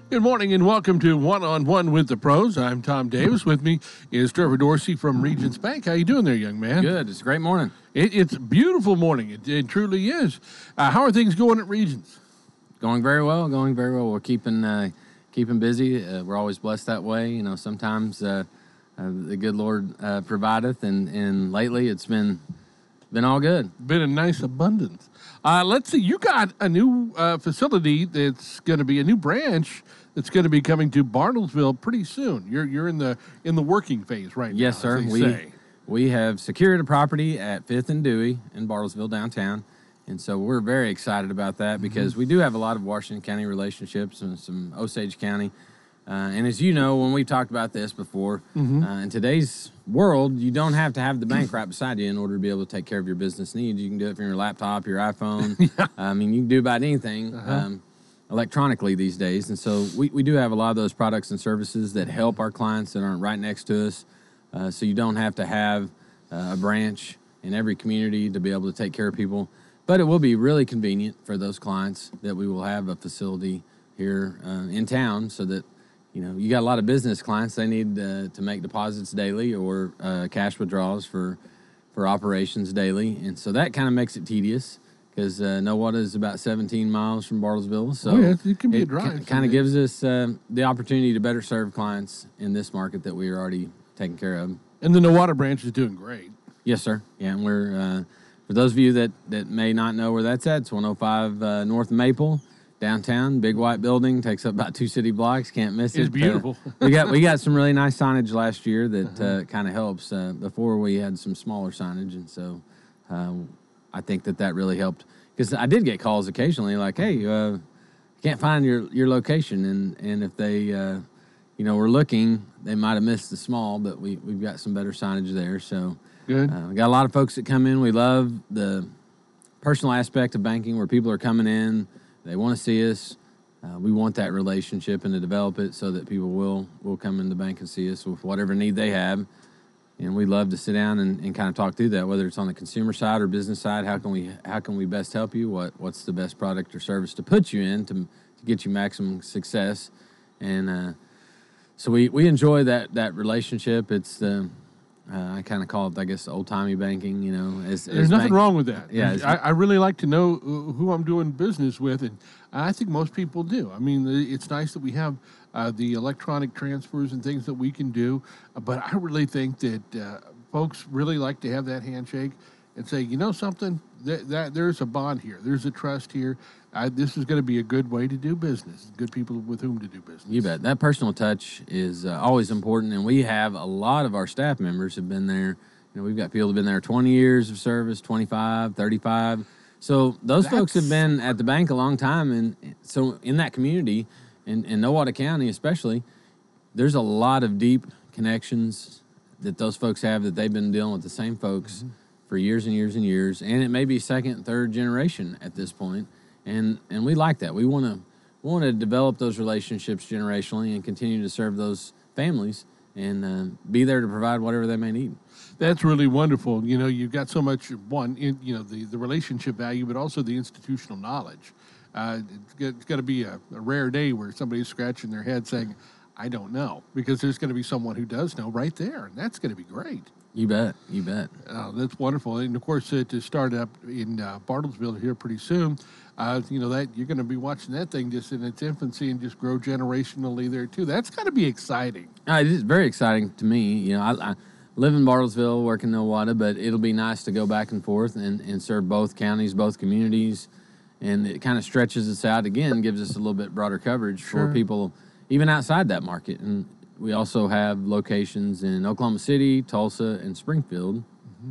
Good morning and welcome to One on One with the Pros. I'm Tom Davis. With me is Trevor Dorsey from Regions Bank. How you doing there, young man? Good. It's a great morning. It's a beautiful morning. It truly is. How are things going at Regions? Going very well. Going very well. We're keeping busy. We're always blessed that way. You know, sometimes the good Lord provideth, and lately it's been all good. Been a nice abundance. Let's see. You got a new facility that's going to be a new branch that's going to be coming to Bartlesville pretty soon. You're in the working phase right now. Yes, sir. We have secured a property at 5th and Dewey in Bartlesville downtown, and so we're very excited about that because we do have a lot of Washington County relationships and some Osage County. And as you know, when we've talked about this before, in today's world, you don't have to have the bank right beside you in order to be able to take care of your business needs. You can do it from your laptop, your iPhone. I mean, you can do about anything electronically these days. And so we do have a lot of those products and services that help our clients that aren't right next to us. So you don't have to have a branch in every community to be able to take care of people. But it will be really convenient for those clients that we will have a facility here in town so that, you know, you got a lot of business clients. They need to make deposits daily or cash withdrawals for operations daily. And so that kind of makes it tedious because Nowata is about 17 miles from Bartlesville. So it can be a drive. It kind of gives us the opportunity to better serve clients in this market that we are already taking care of. And the Nowata branch is doing great. Yes, sir. Yeah, and we're, for those of you that may not know where that's at, it's 105 North Maple. Downtown, big white building, takes up about 2 city blocks. Can't miss it. It's beautiful. we got some really nice signage last year that kind of helps. Before we had some smaller signage, and so I think that really helped because I did get calls occasionally like, "Hey, can't find your location," and if they were looking, they might have missed the small, but we've got some better signage there. So good. We got a lot of folks that come in. We love the personal aspect of banking where people are coming in. They want to see us. We want that relationship and to develop it so that people will come in the bank and see us with whatever need they have. And we love to sit down and kind of talk through that, whether it's on the consumer side or business side. How can we best help you? What's the best product or service to put you in to get you maximum success? And so we enjoy that relationship. It's I kind of call it, I guess, old-timey banking, you know. There's nothing wrong with that. Yeah, I really like to know who I'm doing business with, and I think most people do. I mean, it's nice that we have the electronic transfers and things that we can do, but I really think that folks really like to have that handshake and say, you know something, that there's a bond here. There's a trust here. This is going to be a good way to do business, good people with whom to do business. You bet. That personal touch is always important, and we have a lot of our staff members have been there. You know, we've got people who have been there 20 years of service, 25, 35. So those folks have been at the bank a long time, and so in that community, in Nowata County especially, there's a lot of deep connections that those folks have that they've been dealing with the same folks for years and years and years, and it may be second, third generation at this point. And we like that. We want to develop those relationships generationally and continue to serve those families and be there to provide whatever they may need. That's really wonderful. You know, you've got so much, the relationship value, but also the institutional knowledge. It's going to be a rare day where somebody's scratching their head saying, I don't know, because there's going to be someone who does know right there, and that's going to be great. You bet. You bet. That's wonderful. And, of course, to start up in Bartlesville here pretty soon, that you're going to be watching that thing just in its infancy and just grow generationally there, too. That's got to be exciting. It is very exciting to me. You know, I live in Bartlesville, work in Nowata, but it'll be nice to go back and forth and serve both counties, both communities. And it kind of stretches us out again, gives us a little bit broader coverage for people even outside that market. And we also have locations in Oklahoma City, Tulsa, and Springfield.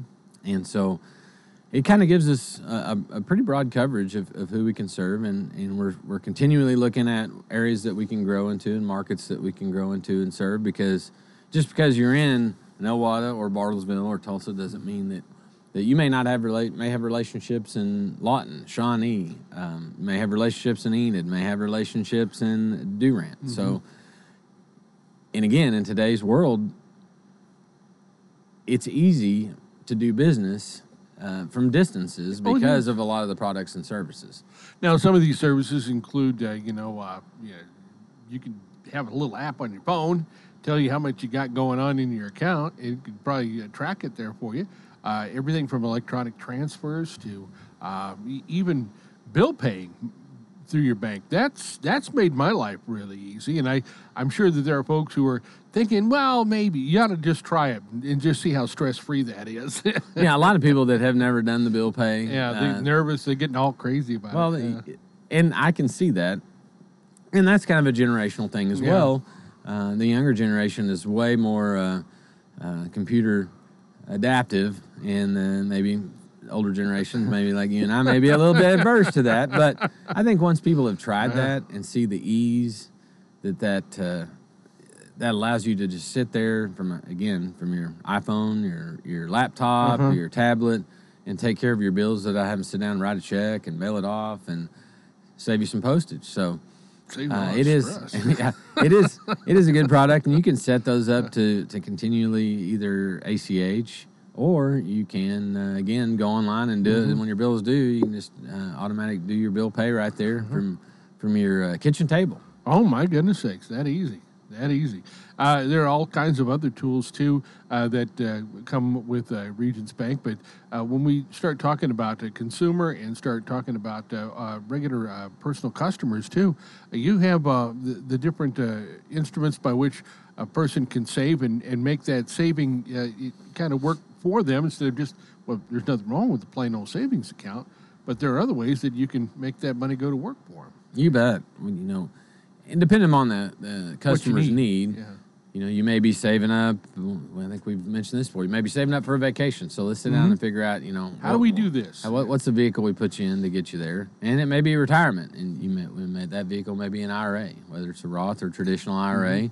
And so it kind of gives us a pretty broad coverage of who we can serve. And we're continually looking at areas that we can grow into and markets that we can grow into and serve, because just because you're in Nowata or Bartlesville or Tulsa doesn't mean that you may not have relationships in Lawton, Shawnee, may have relationships in Enid, may have relationships in Durant. So, and again, in today's world, it's easy to do business from distances because of a lot of the products and services. Now, some of these services include, you can have a little app on your phone, tell you how much you got going on in your account. It could probably track it there for you. Everything from electronic transfers to even bill paying through your bank. That's made my life really easy, and I'm sure that there are folks who are thinking, well, maybe you ought to just try it and just see how stress free that is. Yeah, a lot of people that have never done the bill pay. Yeah, they're nervous. They're getting all crazy about it. Well, and I can see that, and that's kind of a generational thing as well. The younger generation is way more computer adaptive, and then maybe older generations, maybe like you and I, may be a little bit adverse to that. But I think once people have tried that and see the ease that allows you to just sit there from your iPhone, your laptop, or your tablet, and take care of your bills without having to sit down and write a check and mail it off and save you some postage. So it is a good product, and you can set those up to continually either ACH, or you can again go online and do it. And when your bill is due, you can just automatically do your bill pay right there from your kitchen table. Oh my goodness sakes, that easy. There are all kinds of other tools too that come with Regions Bank. But when we start talking about the consumer and start talking about regular personal customers too, you have the different instruments by which a person can save and make that saving kind of work for them instead of just, well, there's nothing wrong with the plain old savings account, but there are other ways that you can make that money go to work for them. You bet. And depending on the customer's need, you may be saving up. Well, I think we've mentioned this before. You may be saving up for a vacation. So let's sit down and figure out, how do we do this? What's the vehicle we put you in to get you there? And it may be retirement, and that vehicle may be an IRA, whether it's a Roth or traditional IRA.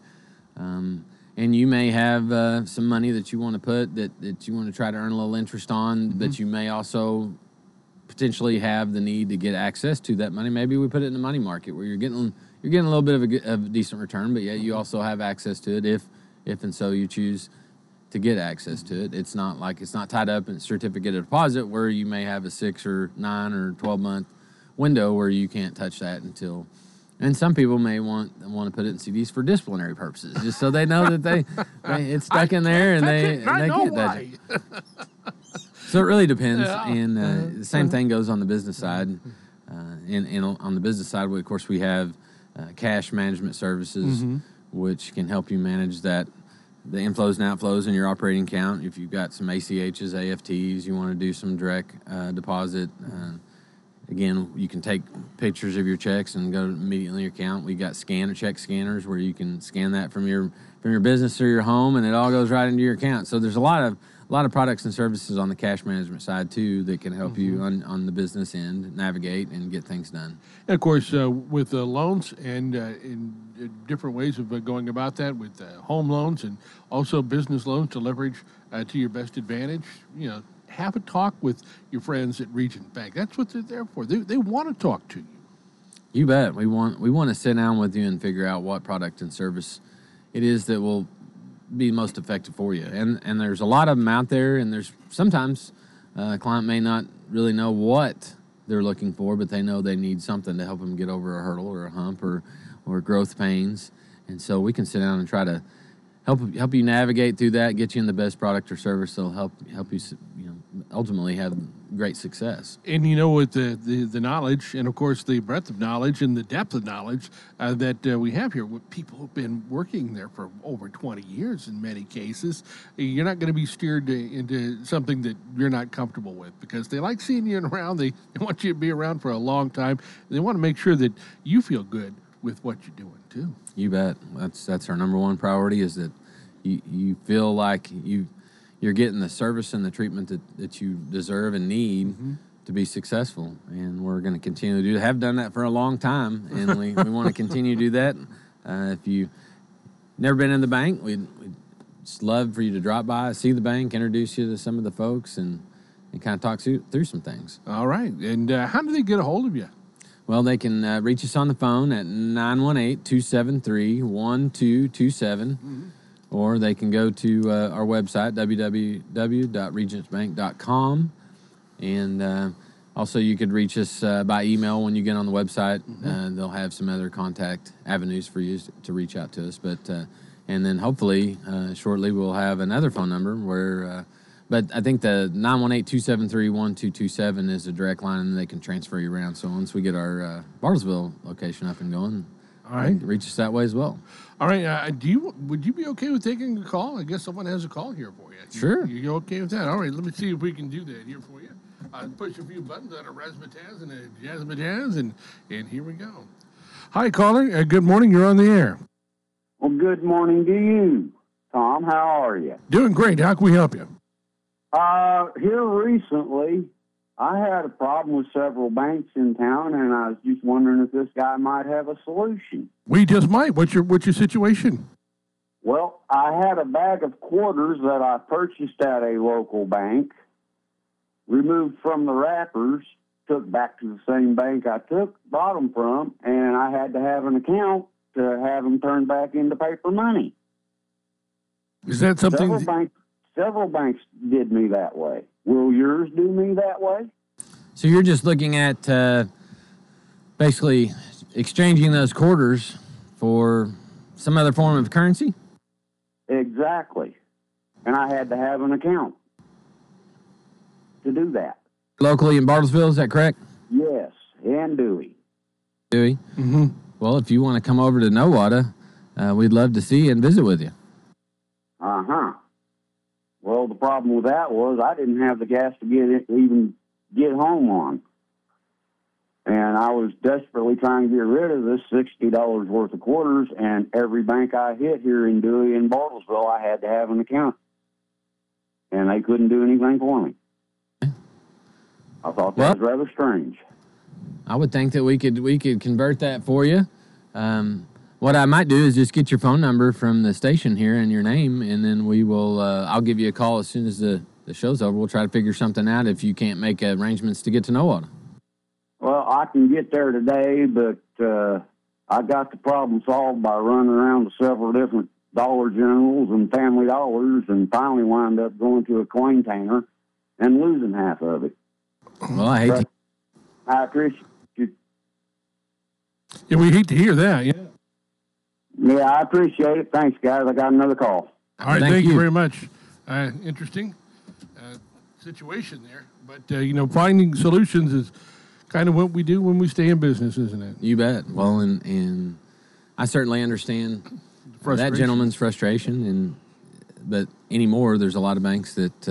And you may have some money that you want to put that you want to try to earn a little interest on, but you may also potentially have the need to get access to that money. Maybe we put it in the money market where you're getting a little bit of a decent return, but yet you also have access to it if and so you choose to get access to it. It's not tied up in a certificate of deposit where you may have a 6 or 9 or 12 month window where you can't touch that until. And some people may want to put it in CDs for disciplinary purposes, just so they know that it's stuck in there and they can't touch it. So it really depends, and the same thing goes on the business side. And on the business side, of course, we have cash management services, which can help you manage the inflows and outflows in your operating account. If you've got some ACHs, AFTs, you want to do some direct deposit. Again, you can take pictures of your checks and go immediately in your account. We got check scanners where you can scan that from your business or your home, and it all goes right into your account. So there's a lot of products and services on the cash management side too that can help you on the business end navigate and get things done. And of course, with loans and in different ways of going about that, with home loans and also business loans to leverage to your best advantage, have a talk with your friends at Regions Bank. That's what they're there for. They want to talk to you. You bet. We want to sit down with you and figure out what product and service it is that will be most effective for you. And there's a lot of them out there, and there's sometimes a client may not really know what they're looking for, but they know they need something to help them get over a hurdle or a hump or growth pains. And so we can sit down and try to help you navigate through that, get you in the best product or service that'll help you ultimately have great success. And with the knowledge, and of course the breadth of knowledge and the depth of knowledge that we have here, people have been working there for over 20 years in many cases. You're not going to be steered into something that you're not comfortable with, because they like seeing you around. They want you to be around for a long time. They want to make sure that you feel good with what you're doing too. You bet. That's our number one priority, is that you feel like you're getting the service and the treatment that you deserve and need to be successful. And we're going to continue to have done that for a long time, and we want to continue to do that. If you've never been in the bank, we'd just love for you to drop by, see the bank, introduce you to some of the folks, and kind of talk through some things. All right. And how do they get a hold of you? Well, they can reach us on the phone at 918-273-1227, or they can go to our website, www.regentsbank.com, and Also, you could reach us by email when you get on the website. They'll have some other contact avenues for you to reach out to us. But and then hopefully shortly we'll have another phone number where. But I think the 918-273-1227 is a direct line, and they can transfer you around. So once we get our Bartlesville location up and going, All right. reach us that way as well. All right. Would you be okay with taking a call? I guess someone has a call here for you. Sure. You okay with that? All right. Let me see if we can do that here for you. Push a few buttons on a razzmatazz and a jazzmatazz, and here we go. Hi, caller. Good morning. You're on the air. Well, good morning to you, Tom. How are you? Doing great. How can we help you? Here recently, I had a problem with several banks in town, and I was just wondering if this guy might have a solution. We just might. What's your situation? Well, I had a bag of quarters that I purchased at a local bank, removed from the wrappers, took back to the same bank I bought them from, and I had to have an account to have them turned back into paper money. Is that something? Several banks did me that way. Will yours do me that way? So you're just looking at basically exchanging those quarters for some other form of currency? Exactly. And I had to have an account to do that. Locally in Bartlesville, is that correct? Yes, and Dewey. Dewey? Mm-hmm. Well, if you want to come over to Nowata, we'd love to see you and visit with you. Uh-huh. Well, the problem with that was I didn't have the gas to even get home on. And I was desperately trying to get rid of this $60 worth of quarters, and every bank I hit here in Dewey and Bartlesville, I had to have an account. And they couldn't do anything for me. I thought that was rather strange. I would think that we could convert that for you. What I might do is just get your phone number from the station here and your name, and then we will. I'll give you a call as soon as the show's over. We'll try to figure something out if you can't make arrangements to get to Nowata. Well, I can get there today, but I got the problem solved by running around to several different Dollar Generals and Family Dollars, and finally wound up going to a coin tanner and losing half of it. Well, I hate to. I appreciate you. Yeah, we hate to hear that. Yeah. Yeah, I appreciate it. Thanks, guys. I got another call. All right. Thank you very much. Interesting situation there, but finding solutions is kind of what we do when we stay in business, isn't it? You bet. Well, and I certainly understand that gentleman's frustration, but anymore, there's a lot of banks that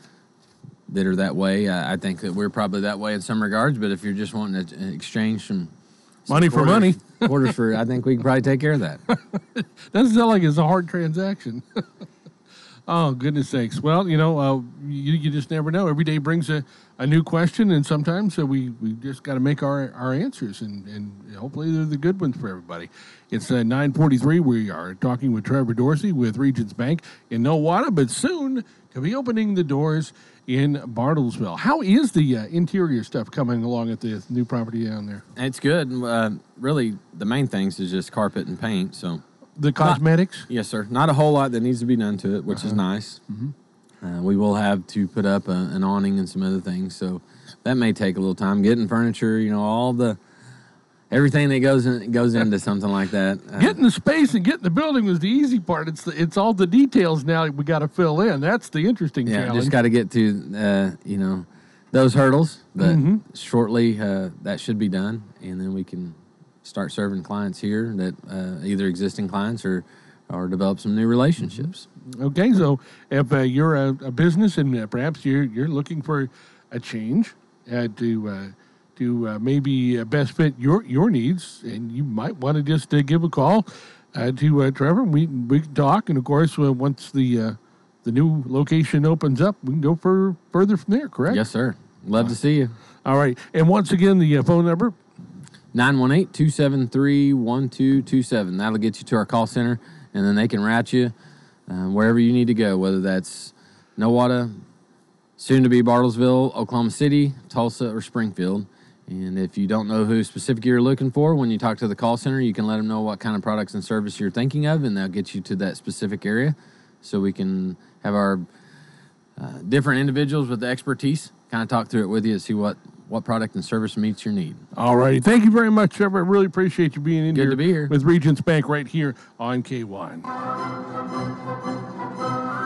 are that way. I think that we're probably that way in some regards, but if you're just wanting to exchange some money for money, quarters for, I think we can probably take care of that. Doesn't sound like it's a hard transaction. Oh, goodness sakes. Well, you just never know. Every day brings a new question, and sometimes we just got to make our answers, and hopefully they're the good ones for everybody. It's 9:43. We are talking with Trevor Dorsey with Regions Bank in Nowata, but soon to be opening the doors in Bartlesville. How is the interior stuff coming along at the new property down there? It's good. Really, the main things is just carpet and paint, so... The cosmetics? Yes, sir. Not a whole lot that needs to be done to it, which is nice. Mm-hmm. We will have to put up an awning and some other things, so that may take a little time. Getting furniture, everything that goes into something like that. Getting the space and getting the building was the easy part. It's all the details now we got to fill in. That's the interesting challenge. Just got to get to those hurdles, but shortly that should be done, and then we can start serving clients here that either existing clients or develop some new relationships. Okay, so if you're a business and perhaps you're looking for a change to maybe best fit your needs, and you might want to just give a call to Trevor. We can talk, and of course, once the new location opens up, we can go further from there. Correct? Yes, sir. Love to see you. All right, and once again, the phone number. 918-273-1227. That'll get you to our call center, and then they can route you wherever you need to go, whether that's Nowata, soon to be Bartlesville, Oklahoma City, Tulsa, or Springfield. And if you don't know who specifically you're looking for, when you talk to the call center, you can let them know what kind of products and service you're thinking of, and they'll get you to that specific area so we can have our different individuals with the expertise kind of talk through it with you and see what what product and service meets your need. All righty. Thank you very much, Trevor. I really appreciate you being in Good here. to be here. With Regions Bank right here on K1.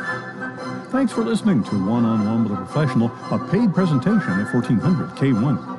Thanks for listening to One on One with a Professional, a paid presentation at 1400 K1.